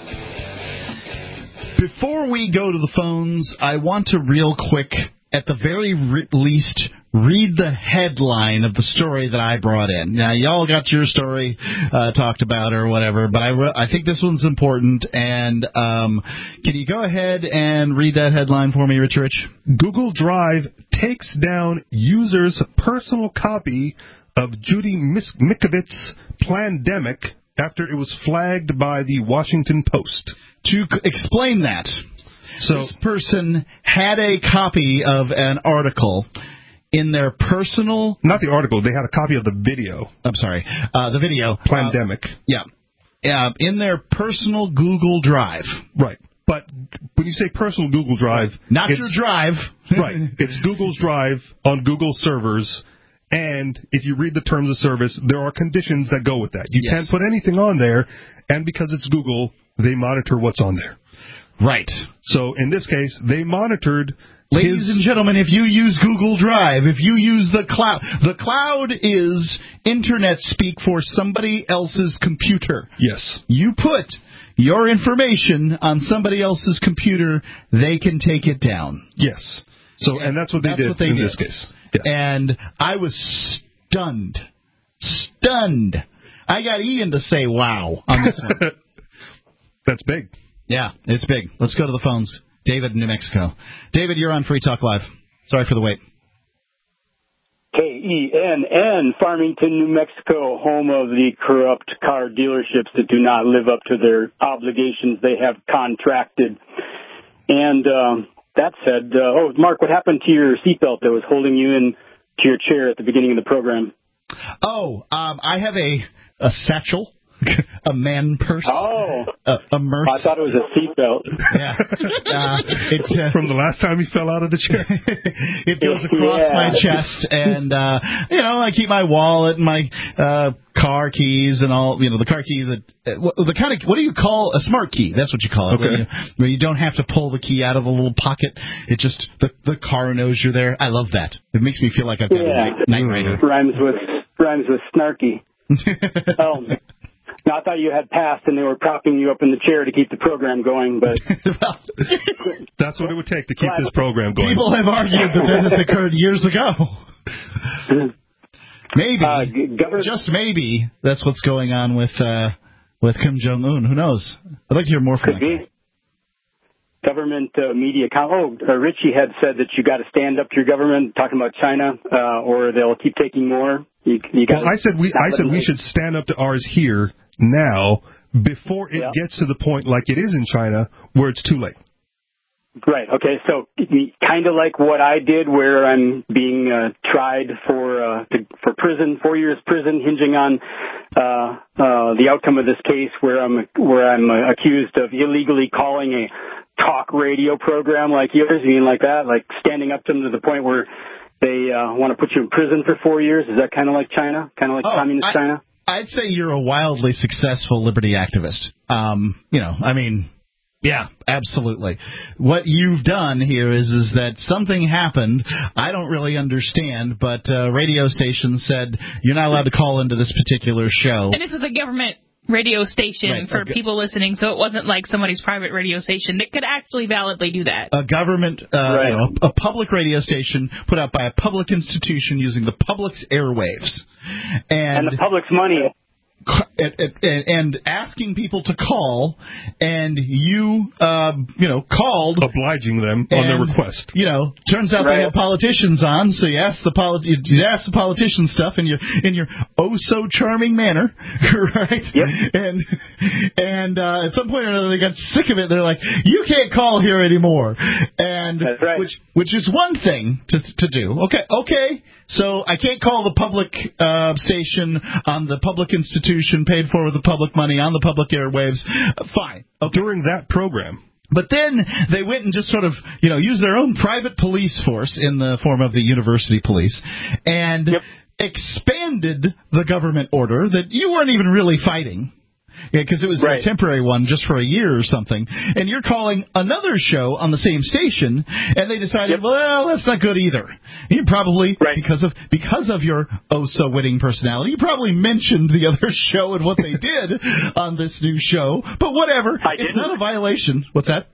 Before we go to the phones, I want to real quick, at the very re- least, read the headline of the story that I brought in. Now, y'all got your story uh, talked about or whatever, but I, re- I think this one's important. And um, can you go ahead and read that headline for me, Rich Rich?
Google Drive takes down user's personal copy of Judy Mikovits' Plandemic after it was flagged by the Washington Post.
To c- explain that,
so
this person had a copy of an article in their personal...
Not the article. They had a copy of the video.
I'm sorry. Uh, the video.
Plandemic.
Uh, yeah. Uh, in their personal Google Drive.
Right. But when you say personal Google Drive...
Not your drive.
Right. It's Google's Drive on Google servers. And if you read the terms of service, there are conditions that go with that. You
yes.
can't put anything on there. And because it's Google, they monitor what's on there.
Right.
So in this case, they monitored...
Ladies and gentlemen, if you use Google Drive, if you use the cloud, the cloud is internet speak for somebody else's computer.
Yes.
You put your information on somebody else's computer, they can take it down.
Yes. So, and that's what they
that's
did
what they
in
did.
this case. Yeah.
And I was stunned. Stunned. I got Ian to say wow on this one.
That's big.
Yeah, it's big. Let's go to the phones. David in New Mexico. David, you're on Free Talk Live. Sorry for the wait.
K E N N, Farmington, New Mexico, home of the corrupt car dealerships that do not live up to their obligations they have contracted. And um, that said, uh, oh, Mark, what happened to your seatbelt that was holding you in to your chair at the beginning of the program?
Oh, um, I have a, a satchel A man purse.
Oh.
A, a merce.
I thought it was a seatbelt.
Yeah. Uh, it, uh,
From the last time you fell out of the chair.
It goes across
Yeah.
my chest, and, uh, you know, I keep my wallet and my uh, car keys and all, you know, the car key that, uh, the kind of, what do you call a smart key? That's what you call it.
Okay.
Where you, where you don't have to pull the key out of the little pocket. It just, the, the car knows you're there. I love that. It makes me feel like I've got
Yeah.
a night, night rider.
Rhymes with, rhymes with snarky. Oh. No, I thought you had passed and they were propping you up in the chair to keep the program going, but...
That's what it would take to keep this program going.
People have argued that that has occurred years ago. Maybe,
Uh, g- governor-
just maybe, that's what's going on with uh, with Kim Jong-un. Who knows? I'd like to hear more from
Could
that.
be. Government uh, media. Com- oh, uh, Richie had said that you got to stand up to your government, talking about China, uh, or they'll keep taking more. You, you got.
Well, I said we I said we should stand up to ours here now before it
Yeah.
gets to the point like it is in China where it's too late.
Right. Okay. So kind of like what I did, where I'm being uh, tried for uh, to, for prison, four years prison, hinging on uh, uh, the outcome of this case, where I'm where I'm uh, accused of illegally calling a talk radio program like yours. You mean like that, like standing up to them to the point where they uh, want to put you in prison for four years? Is that kind of like China? Kind of like
Oh,
communist
I-
China?
I'd say you're a wildly successful liberty activist. Um, you know, I mean, yeah, absolutely. What you've done here is is that something happened. I don't really understand, but uh, radio station said you're not allowed to call into this particular show.
And this is a government radio station
Right,
for
okay.
people listening, so it wasn't like somebody's private radio station that could actually validly do that.
A government, uh,
Right.
you know, a public radio station put out by a public institution using the public's airwaves, and,
And the public's money.
and, and, and asking people to call, and you, uh, you know, called,
obliging them on their
and,
request.
You know, turns out
Right.
they have politicians on, so you ask the politi- you ask the politician stuff in your in your oh so charming manner, right?
Yep.
And and uh, at some point or another, they got sick of it. They're like, you can't call here anymore, and
That's right.
which which is one thing to to do. Okay, okay. So I can't call the public uh, station on the public institution paid for with the public money on the public airwaves. Uh, fine. Okay.
During that program.
But then they went and just sort of, you know, used their own private police force in the form of the university police and
Yep.
expanded the government order that you weren't even really fighting. Yeah, because it was
Right.
a temporary one just for a year or something. And you're calling another show on the same station, and they decided,
Yep.
well, that's not good either. You probably,
Right.
because of because of your oh-so-winning personality, you probably mentioned the other show and what they did on this new show. But whatever.
I
It's
didn't.
not a violation. What's that?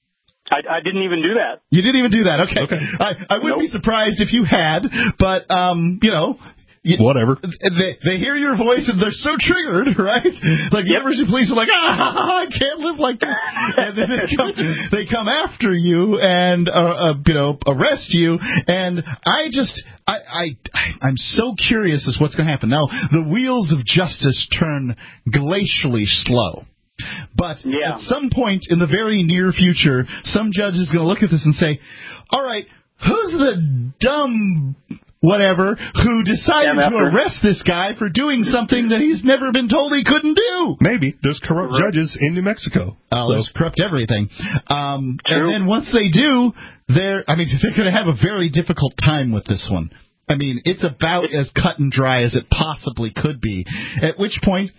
I, I didn't even do that.
You didn't even do that. Okay.
Okay.
I, I wouldn't
Nope.
be surprised if you had, but, um, you know. You,
Whatever.
They, they hear your voice and they're so triggered, right? Like the
Yep.
university police are like, ah, I can't live like this. And then they come, they come after you and, uh, uh, you know, arrest you. And I just, I, I, I'm so curious as what's going to happen. Now, the wheels of justice turn glacially slow. But
Yeah.
at some point in the very near future, some judge is going to look at this and say, all right, who's the dumb whatever who decided
Yeah,
to
after-
arrest this guy for doing something that he's never been told he couldn't do?
Maybe. There's corrupt judges in New Mexico.
Oh,
So-
there's corrupt everything. Um,
True.
and then once they do, they're, I mean, they're going to have a very difficult time with this one. I mean, it's about as cut and dry as it possibly could be. At which point,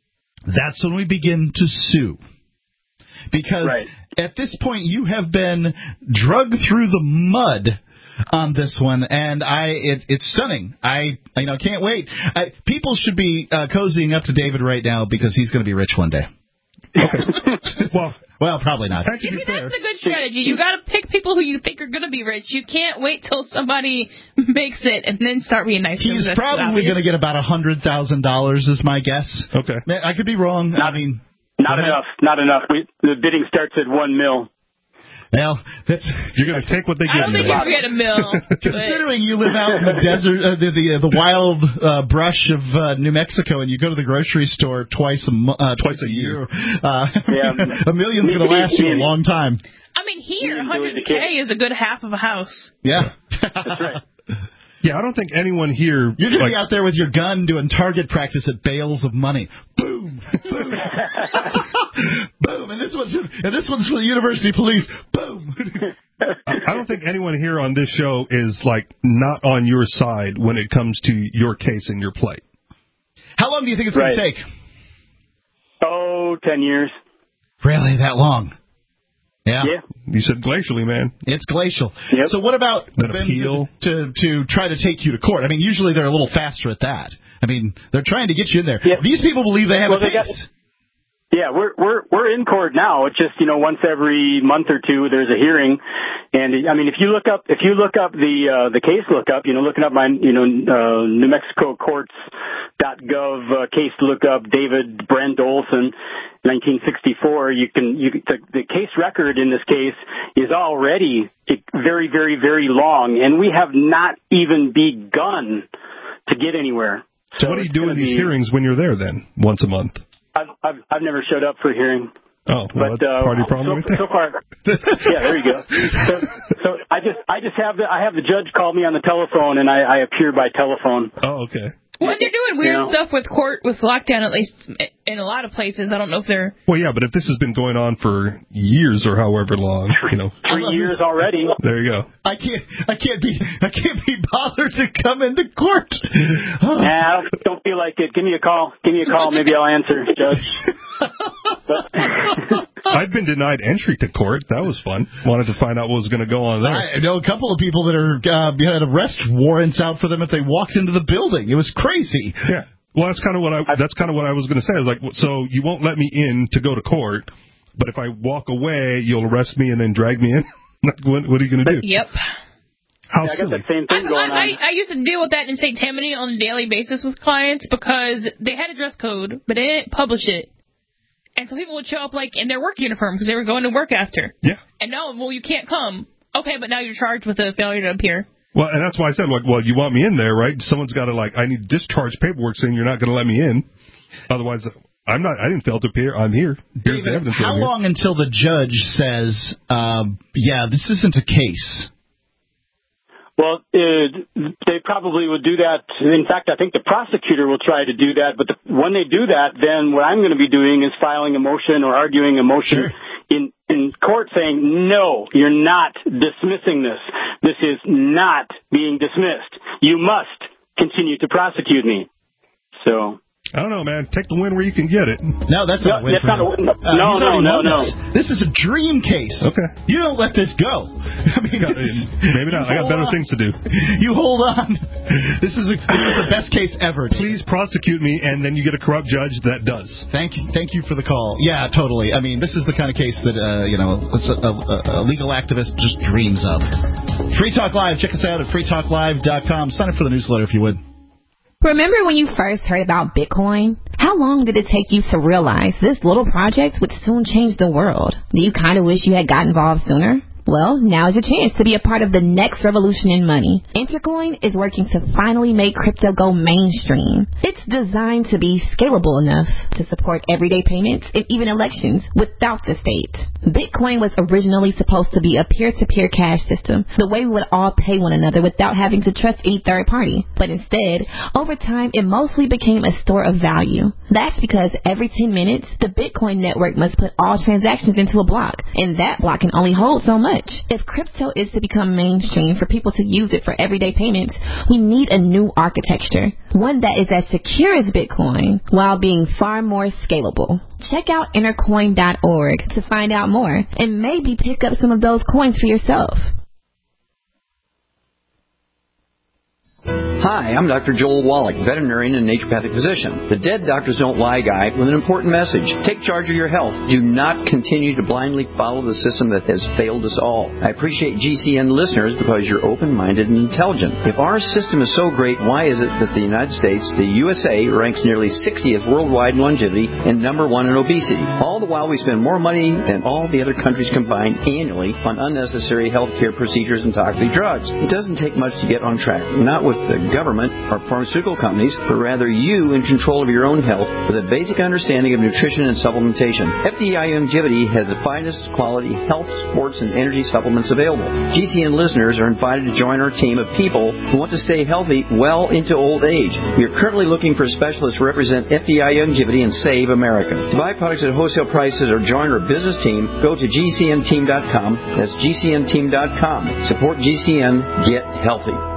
that's when we begin to sue. Because
Right.
at this point, you have been drugged through the mud on this one, and I it, it's stunning. I you know can't wait. I, people should be uh, cozying up to David right now because he's going to be rich one day.
Well,
well, probably not.
You see, that's a good strategy. You got to pick people who you think are going to be rich. You can't wait till somebody makes it and then start being nice to them.
He's
That's
probably
obvious.
going to get about a hundred thousand dollars, is my guess.
Okay,
I could be wrong. I mean,
Not enough. Not enough. We, the bidding starts at one mil.
Well, that's
you're going to take what they
I
give
don't
you.
think you can get a mill.
Considering you live out in the desert, uh, the the, uh, the wild uh, brush of uh, New Mexico, and you go to the grocery store twice a mo- uh, twice a year, uh,
Yeah.
a million's going to last you a long time.
I mean, here,
You
one
enjoyed the
hundred K
cake.
is a good half of a house.
Yeah.
That's right.
Yeah, I don't think anyone here.
You're going to
like,
be out there with your gun doing target practice at bales of money. Boom. Boom. Boom. And this one's and this one's for the University Police. Boom.
I don't think anyone here on this show is like not on your side when it comes to your case and your plight.
How long do you think it's
Right.
going to take?
Oh, ten years.
Really, that long? Yeah.
Yeah.
You said glacially, man.
It's glacial.
Yep.
So what about
An
them
appeal?
to, to to try to take you to court? I mean, usually they're a little faster at that. I mean, they're trying to get you in there.
Yeah.
These people believe they have
Well,
a
they got-
case.
Yeah, we're we're we're in court now. It's just, you know, once every month or two there's a hearing, and I mean, if you look up if you look up the uh, the case lookup, you know, looking up my you know uh, New Mexico Courts dot gov uh, case lookup, David Brent Olson, nineteen sixty-four. You can you the, the case record in this case is already very very very long, and we have not even begun to get anywhere.
So, what do you do in these be, hearings when you're there then, once a month?
I've, I've, I've never showed up for a hearing.
Oh, well,
but uh,
party problem
so,
right there.
so far, yeah, there you go. So, so I just, I just have the, I have the judge call me on the telephone, and I, I appear by telephone.
Oh, okay.
Well, they're doing weird
You know?
stuff with court, with lockdown, at least in a lot of places. I don't know if they're...
Well, yeah, but if this has been going on for years or however long, you know.
Three years already.
There you go.
I can't, I can't be, I can't be bothered to come into court.
Nah, I don't, don't feel like it. Give me a call. Give me a call. Maybe I'll answer, Judge.
I've been denied entry to court. That was fun. Wanted to find out what was going to go on there.
I know a couple of people that are uh, had arrest warrants out for them if they walked into the building. It was crazy.
Yeah. Well, that's kind of what I that's kind of what I was going to say. I was like, so you won't let me in to go to court, but if I walk away, you'll arrest me and then drag me in. what, what are you going to do?
Yep.
How
yeah, I got that same thing going
I,
on.
I, I used to deal with that in Saint Tammany on a daily basis with clients because they had a dress code, but they didn't publish it. And so people would show up, like, in their work uniform because they were going to work after.
Yeah.
And no, well, you can't come. Okay, but now you're charged with a failure to appear.
Well, and that's why I said, like, well, you want me in there, right? Someone's got to, like, I need discharge paperwork saying you're not going to let me in. Otherwise, I'm not, I didn't fail to appear. I'm here. Here's
David,
the evidence.
how
right
long
here.
until the judge says, uh, yeah, this isn't a case?
Well, uh, they probably would do that. In fact, I think the prosecutor will try to do that. But the, when they do that, then what I'm going to be doing is filing a motion or arguing a motion sure. in, in court saying, no, you're not dismissing this. This is not being dismissed. You must continue to prosecute me. So...
I don't know, man. Take the win where you can get it.
No, that's not
no,
a win
that's
for
not a win.
Uh,
no, no, no, no.
This. this is a dream case.
Okay.
You don't let this go. I mean, this is,
maybe not. I got better
on.
things to do.
You hold on. This is, a, this is the best case ever.
Please prosecute me, and then you get a corrupt judge that does.
Thank you. Thank you for the call. Yeah, totally. I mean, this is the kind of case that uh, you know a, a, a legal activist just dreams of. Free Talk Live. Check us out at free talk live dot com. Sign up for the newsletter if you would.
Remember when you first heard about Bitcoin? How long did it take you to realize this little project would soon change the world? Do you kind of wish you had got involved sooner? Well, now's your chance to be a part of the next revolution in money. Intercoin is working to finally make crypto go mainstream. It's designed to be scalable enough to support everyday payments and even elections without the state. Bitcoin was originally supposed to be a peer-to-peer cash system, the way we would all pay one another without having to trust any third party. But instead, over time, it mostly became a store of value. That's because every ten minutes, the Bitcoin network must put all transactions into a block, and that block can only hold so much. If crypto is to become mainstream for people to use it for everyday payments, we need a new architecture, one that is as secure as Bitcoin while being far more scalable. Check out intercoin dot org to find out more and maybe pick up some of those coins for yourself.
Hi, I'm Doctor Joel Wallach, veterinarian and naturopathic physician. The Dead Doctors Don't Lie guy with an important message. Take charge of your health. Do not continue to blindly follow the system that has failed us all. I appreciate G C N listeners because you're open-minded and intelligent. If our system is so great, why is it that the United States, the U S A, ranks nearly sixtieth worldwide in longevity and number one in obesity? All the while we spend more money than all the other countries combined annually on unnecessary health care procedures and toxic drugs. It doesn't take much to get on track. Not with the government or pharmaceutical companies, but rather you in control of your own health with a basic understanding of nutrition and supplementation. F D I Youngevity has the finest quality health, sports, and energy supplements available. G C N listeners are invited to join our team of people who want to stay healthy well into old age. We are currently looking for specialists to represent F D I Youngevity and save America. To buy products at wholesale prices or join our business team, go to G C N team dot com. That's G C N team dot com. Support G C N. Get healthy.